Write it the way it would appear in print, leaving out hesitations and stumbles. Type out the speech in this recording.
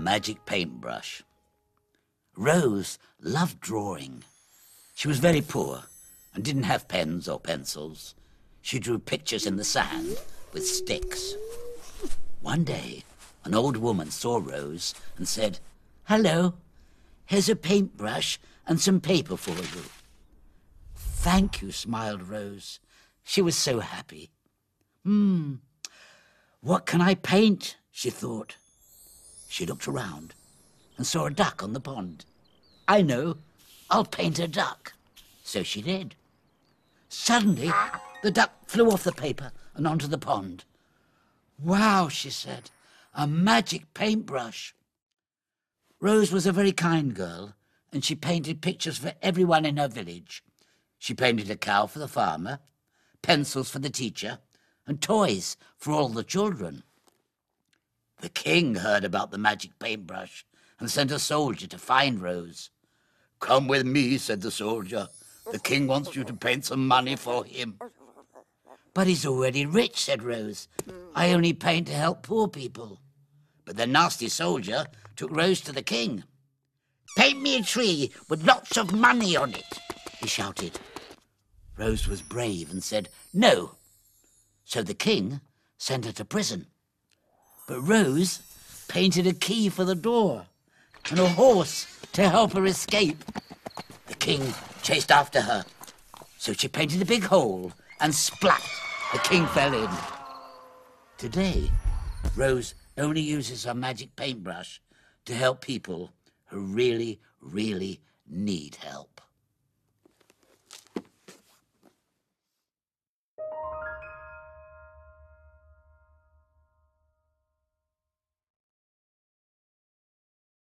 magic paintbrush. Rose loved drawing. She was very poor and didn't have pens or pencils. She drew pictures in the sand with sticks. One day, an old woman saw Rose and said, "Hello, here's a paintbrush and some paper for you." "Thank you," smiled Rose. She was so happy. What can I paint?" she thought. She looked around and saw a duck on the pond. "I know, I'll paint a duck." So she did. Suddenly, the duck flew off the paper and onto the pond. "Wow," she said, "a magic paintbrush." Rose was a very kind girl, and she painted pictures for everyone in her village. She painted a cow for the farmer, pencils for the teacher, and toys for all the children. The king heard about the magic paintbrush and sent a soldier to find Rose. "Come with me," said the soldier. "The king wants you to paint some money for him." "But he's already rich," said Rose. "I only paint to help poor people." But the nasty soldier took Rose to the king. "Paint me a tree with lots of money on it," he shouted. Rose was brave and said no. So the king sent her to prison. But Rose painted a key for the door and a horse to help her escape. The king chased after her, so she painted a big hole, and splat, the king fell in. Today, Rose only uses her magic paintbrush to help people who really, really need help.